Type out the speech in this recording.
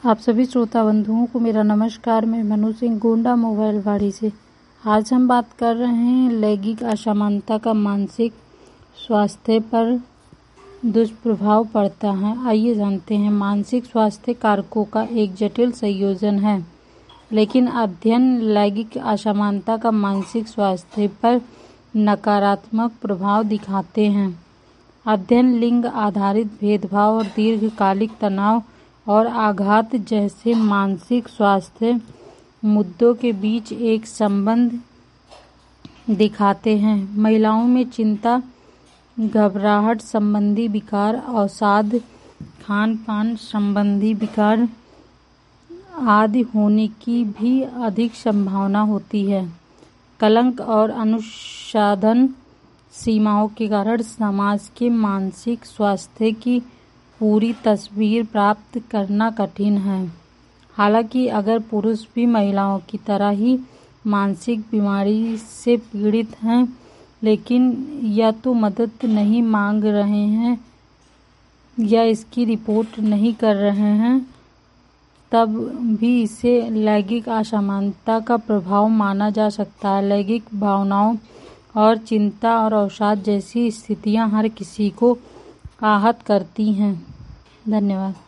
आप सभी श्रोता बंधुओं को मेरा नमस्कार। मैं मनु सिंह गोंडा मोबाइल वाड़ी से। आज हम बात कर रहे हैं लैंगिक असमानता का मानसिक स्वास्थ्य पर दुष्प्रभाव पड़ता है। आइए जानते हैं। मानसिक स्वास्थ्य कारकों का एक जटिल संयोजन है, लेकिन अध्ययन लैंगिक असमानता का मानसिक स्वास्थ्य पर नकारात्मक प्रभाव दिखाते हैं। अध्ययन लिंग आधारित भेदभाव और दीर्घकालिक तनाव और आघात जैसे मानसिक स्वास्थ्य मुद्दों के बीच एक संबंध दिखाते हैं। महिलाओं में चिंता, घबराहट संबंधी विकार, अवसाद, खान-पान संबंधी विकार आदि होने की भी अधिक संभावना होती है। कलंक और अनुशासन सीमाओं के कारण समाज के मानसिक स्वास्थ्य की पूरी तस्वीर प्राप्त करना कठिन है। हालांकि अगर पुरुष भी महिलाओं की तरह ही मानसिक बीमारी से पीड़ित हैं, लेकिन या तो मदद नहीं मांग रहे हैं या इसकी रिपोर्ट नहीं कर रहे हैं, तब भी इसे लैंगिक असमानता का प्रभाव माना जा सकता है। लैंगिक भावनाओं और चिंता और अवसाद जैसी स्थितियां हर किसी को आहत करती हैं। धन्यवाद।